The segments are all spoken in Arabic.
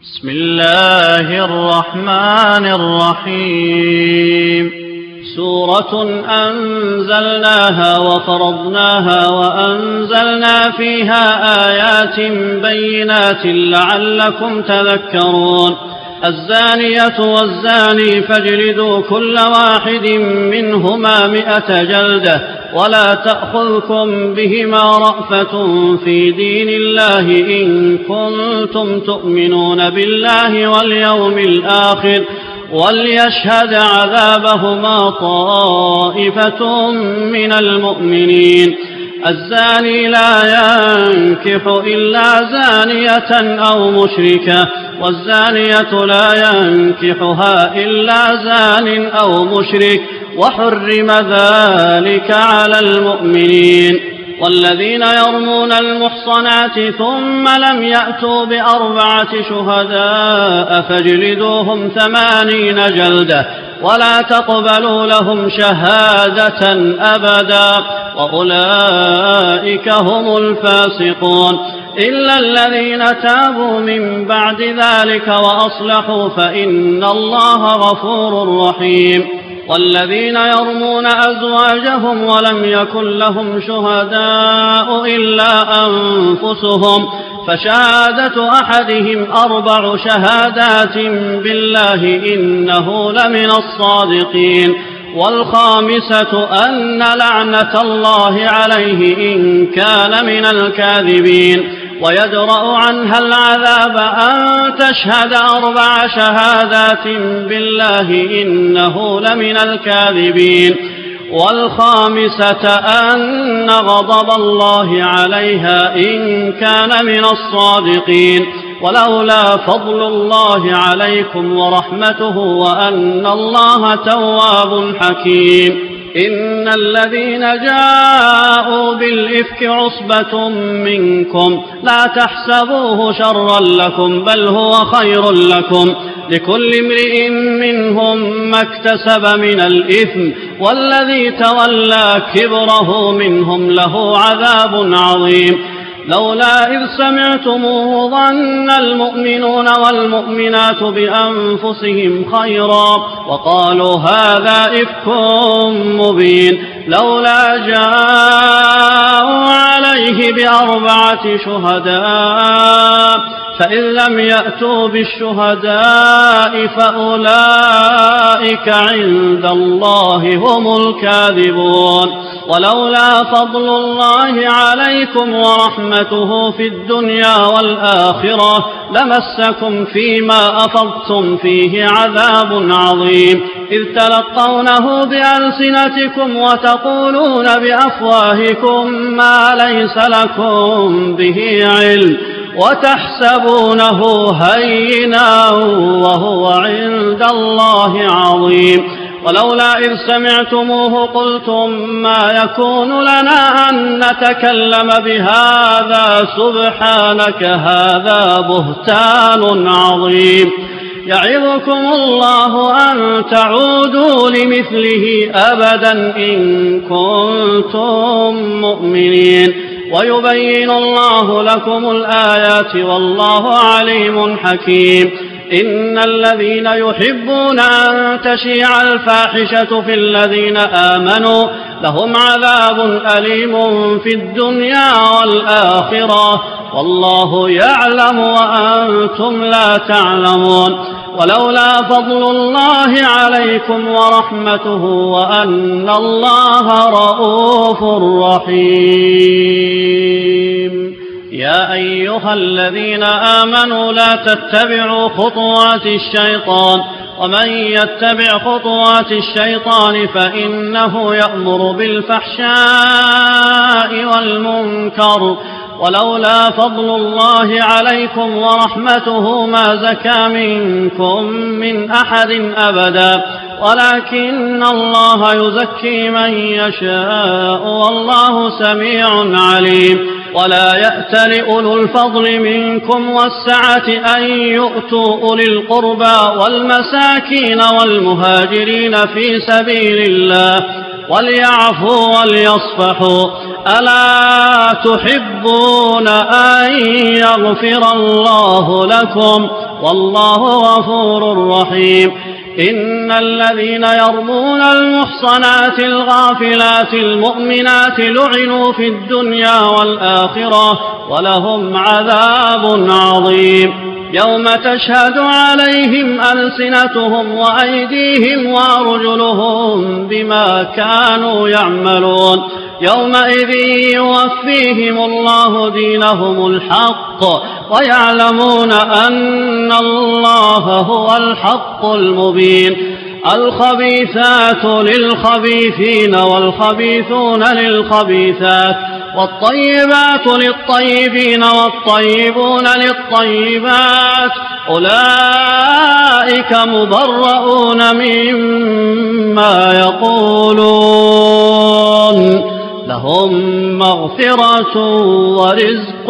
بسم الله الرحمن الرحيم. سورة أنزلناها وفرضناها وأنزلنا فيها آيات بينات لعلكم تذكرون. الزانية والزاني فاجلدوا كل واحد منهما 100 جلدة ولا تأخذكم بهما رأفة في دين الله إن كنتم تؤمنون بالله واليوم الآخر وليشهد عذابهما طائفة من المؤمنين. الزاني لا ينكح إلا زانية أو مشركة والزانية لا ينكحها إلا زان أو مشرك وحرم ذلك على المؤمنين. والذين يرمون المحصنات ثم لم يأتوا ب4 شهداء فاجلدوهم 80 جلدة ولا تقبلوا لهم شهادة أبدا وأولئك هم الفاسقون إلا الذين تابوا من بعد ذلك وأصلحوا فإن الله غفور رحيم. والذين يرمون أزواجهم ولم يكن لهم شهداء إلا أنفسهم فشهادة أحدهم 4 شهادات بالله إنه لمن الصادقين. والخامسة أن لعنة الله عليه إن كان من الكاذبين. ويدرأ عنها العذاب أن تشهد 4 شهادات بالله إنه لمن الكاذبين. والخامسة أن غضب الله عليها إن كان من الصادقين. ولولا فضل الله عليكم ورحمته وأن الله تواب حكيم. إن الذين جاءوا بالإفك عصبة منكم لا تحسبوه شرا لكم بل هو خير لكم لكل امرئ منهم ما اكتسب من الإثم والذي تولى كبره منهم له عذاب عظيم. لولا إذ سمعتموه ظن المؤمنون والمؤمنات بأنفسهم خيرا وقالوا هذا إفك مبين. لولا جاءوا عليه ب4 شهداء فإن لم يأتوا بالشهداء فأولئك عند الله هم الكاذبون. ولولا فضل الله عليكم ورحمته في الدنيا والآخرة لمسكم فيما أفضتم فيه عذاب عظيم إذ تلقونه بألسنتكم وتقولون بأفواهكم ما ليس لكم به علم وتحسبونه هينا وهو عند الله عظيم. ولولا إذ سمعتموه قلتم ما يكون لنا أن نتكلم بهذا سبحانك هذا بهتان عظيم. يعظكم الله أن تعودوا لمثله أبدا إن كنتم مؤمنين ويبين الله لكم الآيات والله عليم حكيم. إن الذين يحبون أن تشيع الفاحشة في الذين آمنوا لهم عذاب أليم في الدنيا والآخرة والله يعلم وأنتم لا تعلمون. ولولا فضل الله عليكم ورحمته وأن الله رؤوف رحيم. يا أيها الذين آمنوا لا تتبعوا خطوات الشيطان ومن يتبع خطوات الشيطان فإنه يأمر بالفحشاء والمنكر. ولولا فضل الله عليكم ورحمته ما زكى منكم من أحد أبدا ولكن الله يزكي من يشاء والله سميع عليم. ولا يأت لأولو الفضل منكم والسعة أن يؤتوا أولي القربى والمساكين والمهاجرين في سبيل الله وليعفوا وليصفحوا ألا تحبون أن يغفر الله لكم والله غفور رحيم. إن الذين يرمون المحصنات الغافلات المؤمنات لعنوا في الدنيا والآخرة ولهم عذاب عظيم. يوم تشهد عليهم ألسنتهم وأيديهم وأرجلهم بما كانوا يعملون. يومئذ يوفيهم الله دينهم الحق ويعلمون أن الله هو الحق المبين. الخبيثات للخبيثين والخبيثون للخبيثات والطيبات للطيبين والطيبون للطيبات أولئك مبرؤون مما يقولون لهم مغفرة ورزق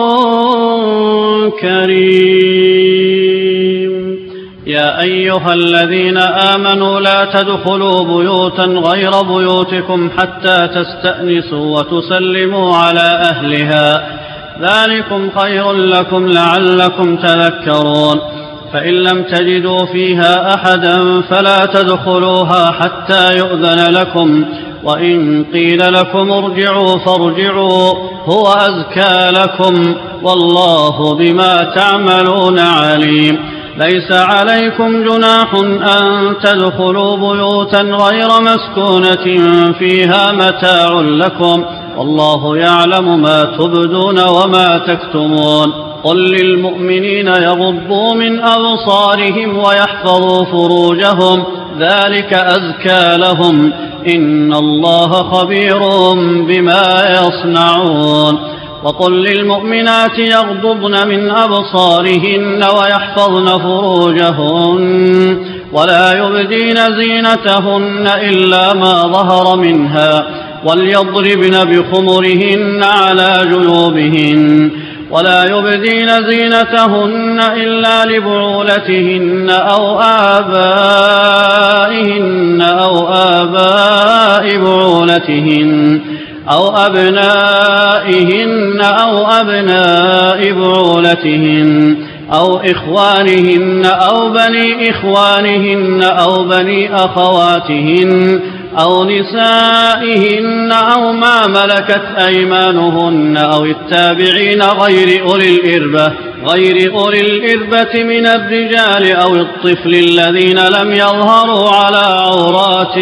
كريم. يا أيها الذين آمنوا لا تدخلوا بيوتا غير بيوتكم حتى تستأنسوا وتسلموا على أهلها ذلكم خير لكم لعلكم تذكرون. فإن لم تجدوا فيها أحدا فلا تدخلوها حتى يؤذن لكم وإن قيل لكم ارجعوا فارجعوا هو أزكى لكم والله بما تعملون عليم. ليس عليكم جناح أن تدخلوا بيوتا غير مسكونة فيها متاع لكم والله يعلم ما تبدون وما تكتمون. قل للمؤمنين يغضوا من أبصارهم ويحفظوا فروجهم ذلك أزكى لهم إن الله خبير بما يصنعون. وقل للمؤمنات يغضضن من أبصارهن ويحفظن فروجهن ولا يبدين زينتهن إلا ما ظهر منها وليضربن بخمرهن على جيوبهن ولا يبدين زينتهن إلا لبعولتهن أو آبائهن أو آباء بعولتهن أو أبنائهن أو أبناء بعولتهن أو إخوانهن أو بني إخوانهن أو بني أخواتهن أو نسائهن أو ما ملكت أيمانهن أو التابعين غير أولي الإربة من الرجال أو الطفل الذين لم يظهروا على عورات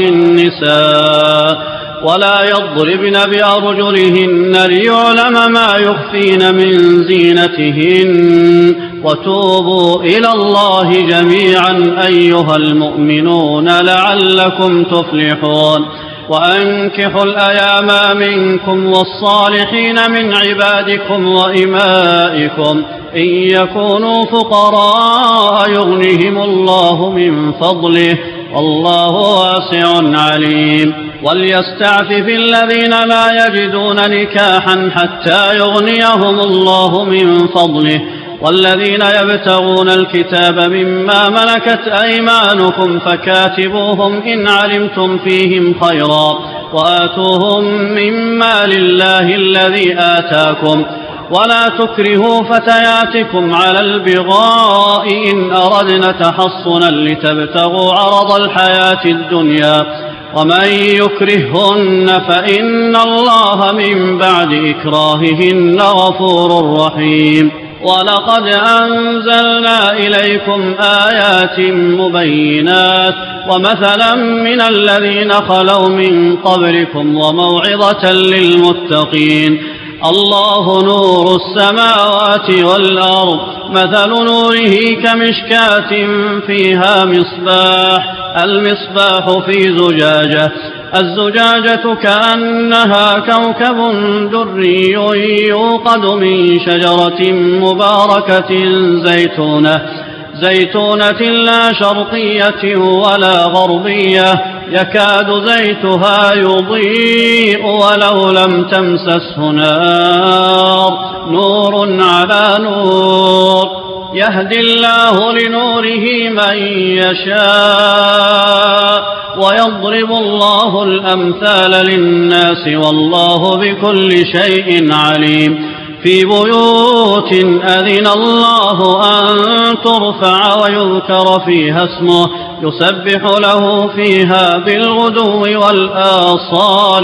النساء ولا يضربن بأرجلهن ليعلم ما يخفين من زينتهن. وتوبوا إلى الله جميعا أيها المؤمنون لعلكم تفلحون. وأنكحوا الأيام منكم والصالحين من عبادكم وإمائكم إن يكونوا فقراء يغنهم الله من فضله والله واسع عليم. وليستعفف الذين لا يجدون نكاحا حتى يغنيهم الله من فضله والذين يبتغون الكتاب مما ملكت أيمانكم فكاتبوهم إن علمتم فيهم خيرا وآتوهم مما لله الذي آتاكم ولا تكرهوا فتياتكم على البغاء إن أردنا تحصنا لتبتغوا عرض الحياة الدنيا ومن يكرههن فإن الله من بعد إكراههن غفور رحيم. ولقد أنزلنا إليكم آيات مبينات ومثلا من الذين خلوا من قبلكم وموعظة للمتقين. الله نور السماوات والأرض مثل نوره كمشكاة فيها مصباح المصباح في زجاجة الزجاجة كأنها كوكب دري يوقد من شجرة مباركة زيتونة لا شرقية ولا غربية يكاد زيتها يضيء ولو لم تمسسه نار نور على نور يهدي الله لنوره من يشاء ويضرب الله الأمثال للناس والله بكل شيء عليم. في بيوت أذن الله أن ترفع ويذكر فيها اسمه يسبح له فيها بالغدو والآصال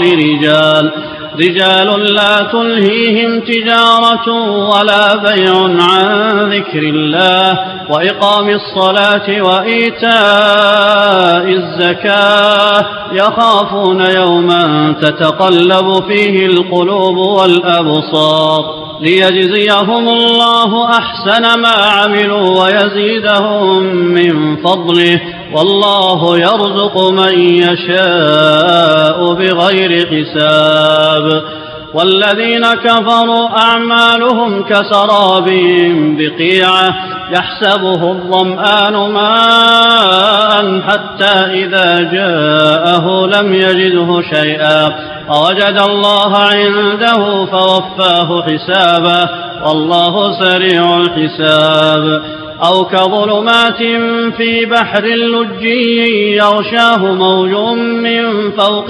رجال لا تلهيهم تجارة ولا بيع عن ذكر الله وإقام الصلاة وإيتاء الزكاة يخافون يوما تتقلب فيه القلوب والأبصار ليجزيهم الله أحسن ما عملوا ويزيدهم من فضله والله يرزق من يشاء بغير حساب. والذين كفروا أعمالهم كسراب بقيعة يحسبه الظمآن ماء حتى إذا جاءه لم يجده شيئا ووجد الله عنده فوفاه حسابه والله سريع الحساب. أو كظلمات في بحر لجي يغشاه موج من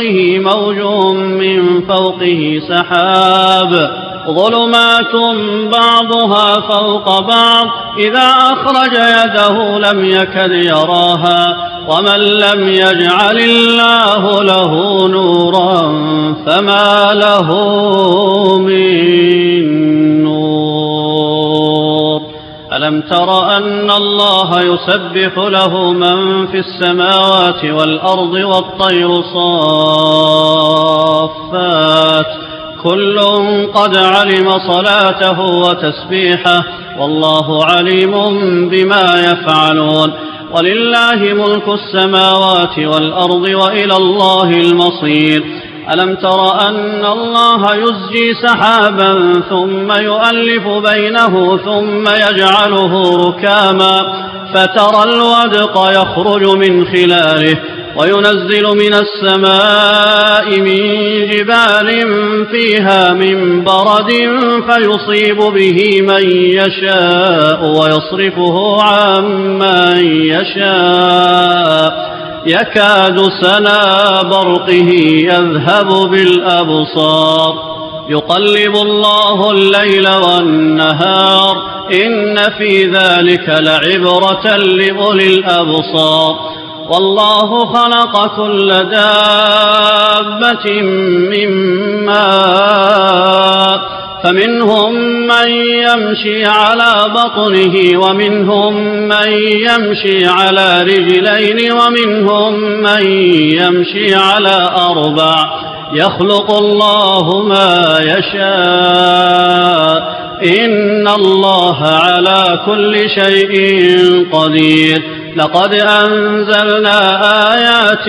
فوقه سحاب ظلمات بعضها فوق بعض إذا أخرج يده لم يكد يراها ومن لم يجعل الله له نورا فما له من نور. ألم تر أن الله يسبح له من في السماوات والأرض والطير صافات كل قد علم صلاته وتسبيحه والله عليم بما يفعلون. ولله ملك السماوات والأرض وإلى الله المصير. ألم تر أن الله يزجي سحابا ثم يؤلف بينه ثم يجعله ركاما فترى الودق يخرج من خلاله وينزل من السماء من جبال فيها من برد فيصيب به من يشاء ويصرفه عن من يشاء يكاد سنا برقه يذهب بالأبصار يقلب الله الليل والنهار إن في ذلك لعبرة لأولي الأبصار. والله خلق كل دابة من ماء فمنهم من يمشي على بطنه ومنهم من يمشي على رجلين ومنهم من يمشي على أربع يخلق الله ما يشاء إن الله على كل شيء قدير. لقد أنزلنا آيات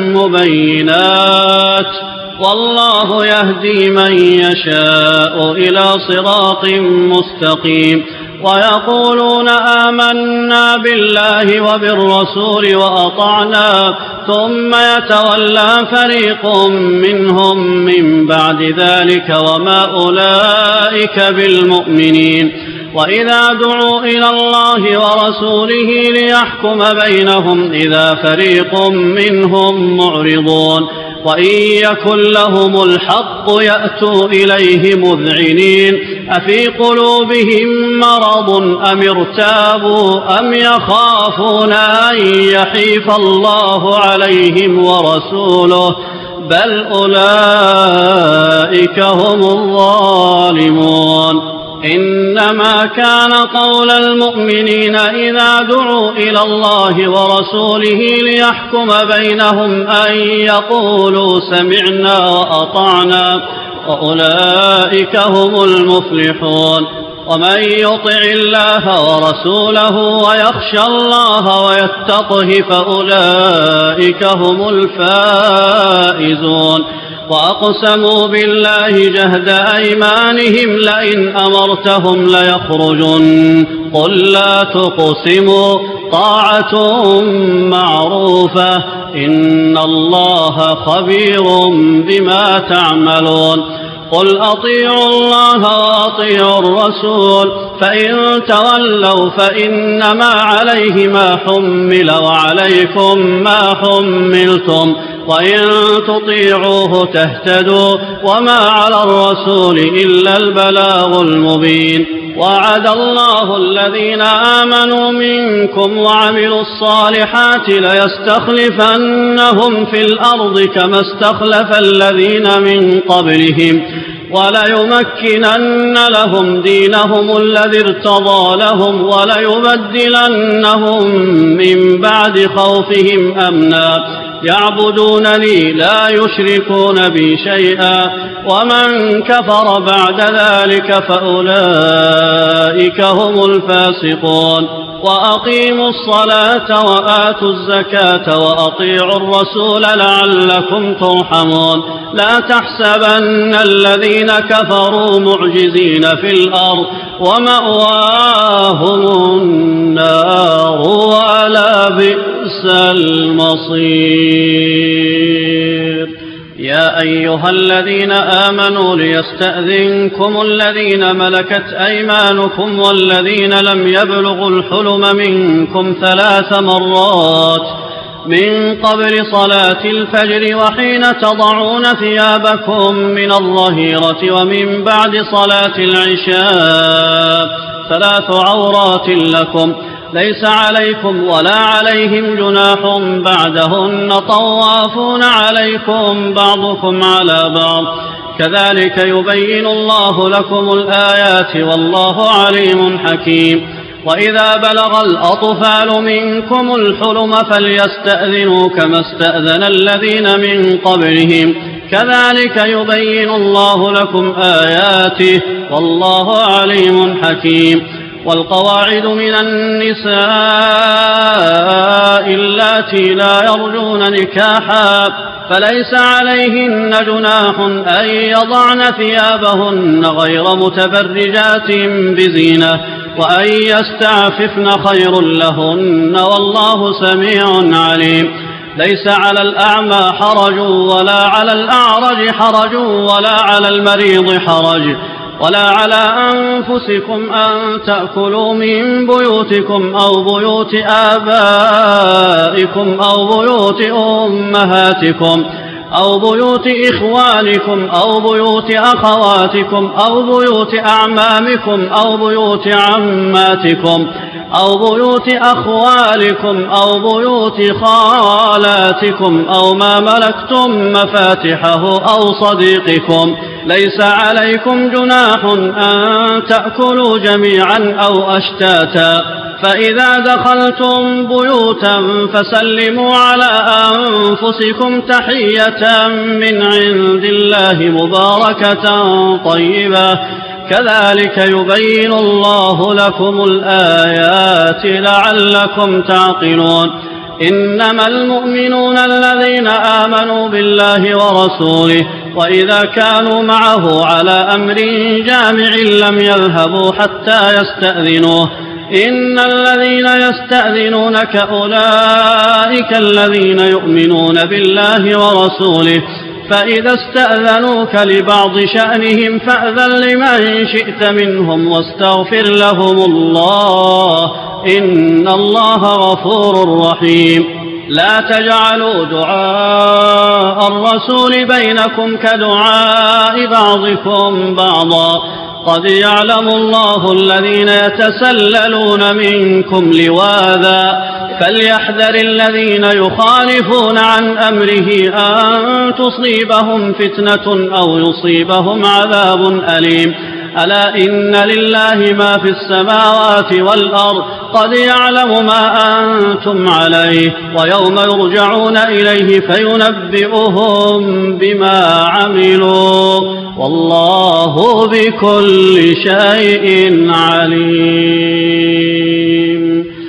مبينات والله يهدي من يشاء إلى صراط مستقيم. ويقولون آمنا بالله وبالرسول وأطعنا ثم يتولى فريق منهم من بعد ذلك وما أولئك بالمؤمنين. وإذا دعوا إلى الله ورسوله ليحكم بينهم إذا فريق منهم معرضون وإن يكن لهم الحق يأتوا إليه مذعنين أفي قلوبهم مرض أم ارتابوا أم يخافون أن يحيف الله عليهم ورسوله بل أولئك هم الظالمون. إنما كان قول المؤمنين إذا دعوا إلى الله ورسوله ليحكم بينهم أن يقولوا سمعنا وأطعنا وأولئك هم المفلحون. ومن يطع الله ورسوله ويخشى الله ويتقه فأولئك هم الفائزون. وأقسموا بالله جهد أيمانهم لئن أمرتهم ليخرجن قل لا تقسموا طاعة معروفة إن الله خبير بما تعملون. قل أطيعوا الله وأطيعوا الرسول فإن تولوا فإنما عليه ما حمل وعليكم ما حملتم وإن تطيعوه تهتدوا وما على الرسول إلا البلاغ المبين وعد الله الذين آمنوا منكم وعملوا الصالحات ليستخلفنهم في الأرض كما استخلف الذين من قبلهم وليمكنن لهم دينهم الذي ارتضى لهم وليبدلنهم من بعد خوفهم أمنا يعبدونني لا يشركون بي شيئا ومن كفر بعد ذلك فأولئك هم الفاسقون وأقيموا الصلاة وآتوا الزكاة وأطيعوا الرسول لعلكم ترحمون لا تحسبن الذين كفروا معجزين في الأرض ومأواهم النار ولا بئس المصير يا أيها الذين آمنوا ليستأذنكم الذين ملكت أيمانكم والذين لم يبلغوا الحلم منكم 3 مرات من قبل صلاة الفجر وحين تضعون ثيابكم من الظهيرة ومن بعد صلاة العشاء 3 عورات لكم ليس عليكم ولا عليهم جناح بعدهن طوافون عليكم بعضكم على بعض كذلك يبين الله لكم الآيات والله عليم حكيم وإذا بلغ الأطفال منكم الحلم فليستأذنوا كما استأذن الذين من قبلهم كذلك يبين الله لكم آياته والله عليم حكيم والقواعد من النساء اللاتي لا يرجون نكاحا فليس عليهن جناح أن يضعن ثيابهن غير متبرجات بزينة وأن يستعففن خير لهن والله سميع عليم ليس على الأعمى حرج ولا على الأعرج حرج ولا على المريض حرج ولا على أنفسكم أن تأكلوا من بيوتكم أو بيوت آبائكم أو بيوت أمهاتكم أو بيوت إخوانكم أو بيوت أخواتكم أو بيوت أعمامكم أو بيوت عماتكم أو بيوت أخوالكم أو بيوت خالاتكم أو ما ملكتم مفاتحه أو صديقكم ليس عليكم جناح أن تأكلوا جميعا أو أشتاتا فإذا دخلتم بيوتا فسلموا على أنفسكم تحية من عند الله مباركة طيبة كذلك يبين الله لكم الآيات لعلكم تعقلون إنما المؤمنون الذين آمنوا بالله ورسوله وإذا كانوا معه على أمر جامع لم يذهبوا حتى يستأذنوه إن الذين يستأذنونك أولئك الذين يؤمنون بالله ورسوله فإذا استأذنوك لبعض شأنهم فأذن لمن شئت منهم واستغفر لهم الله إن الله غفور رحيم لا تجعلوا دعاء الرسول بينكم كدعاء بعضكم بعضا قد يعلم الله الذين يتسللون منكم لواذا فليحذر الذين يخالفون عن أمره أن تصيبهم فتنة أو يصيبهم عذاب أليم ألا إن لله ما في السماوات والأرض قد يعلم ما أنتم عليه ويوم يرجعون إليه فينبئهم بما عملوا والله بكل شيء عليم